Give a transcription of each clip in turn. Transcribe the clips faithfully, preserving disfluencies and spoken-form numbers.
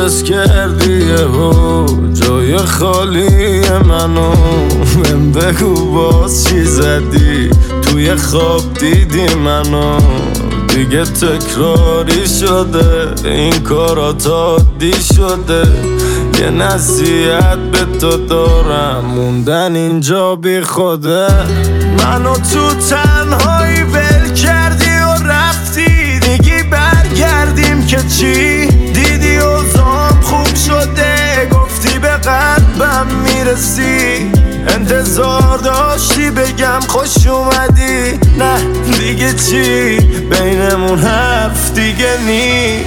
پرش کردی یهو جای خالی منو. بهم بگو باز چی زدی توی خواب دیدی منو. دیگه تکراری شده این کارات عادی شده. یه نصیحت به تو دارم موندن اینجا بی خوده. منو تو تنهایی ول کردی و رفتی. دیگه برگردیم که چی؟ دیدی اوضاعم خوب شده گفتی به قلبم میرسی. انتظار داشتی بگم خوش اومدی. نه دیگه چی؟ بینمون حرف دیگه نی.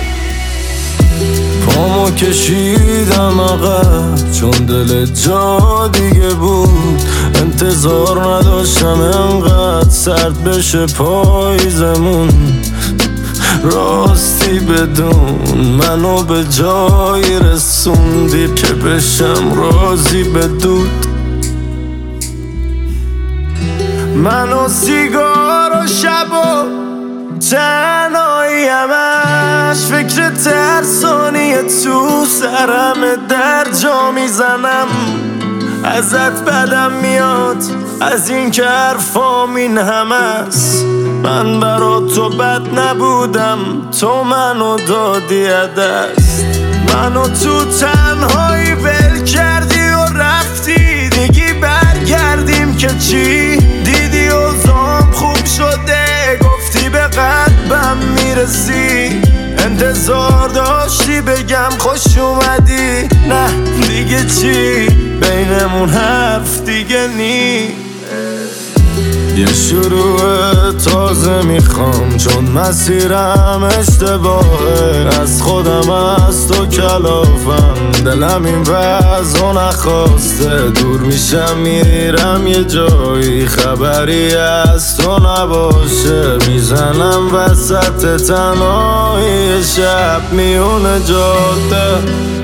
پامو کشیدم عقب چون دل جا دیگه بود. انتظار نداشتم انقدر سرد بشه پاییزمون. راستی بدون منو به جایی رسوندی که بشم راضی بدود. منو سیگار و شب و تنهایی همش فکر ترسانی تو سرم در جا میزنم. ازت بدم میاد از این که حرفام این همه است. من برا تو بد نبودم تو منو دادی دست. منو تو تنهایی ول کردی و رفتی. دیگه برگردیم که چی؟ دیدی اوضاعم خوب شده گفتی به قلبم میرسی. انتظار داشتی بگم خوش اومدی. نه دیگه چی؟ بینمون حرف دیگه نی. یه شروع تازه میخوام چون مسیرم اشتباهه. از خودم از تو کلافم دلم این وضع نخواسته. دور میشم میرم یه جایی خبری از تو نباشه. میزنم وسط تنهایی شب میون جاده.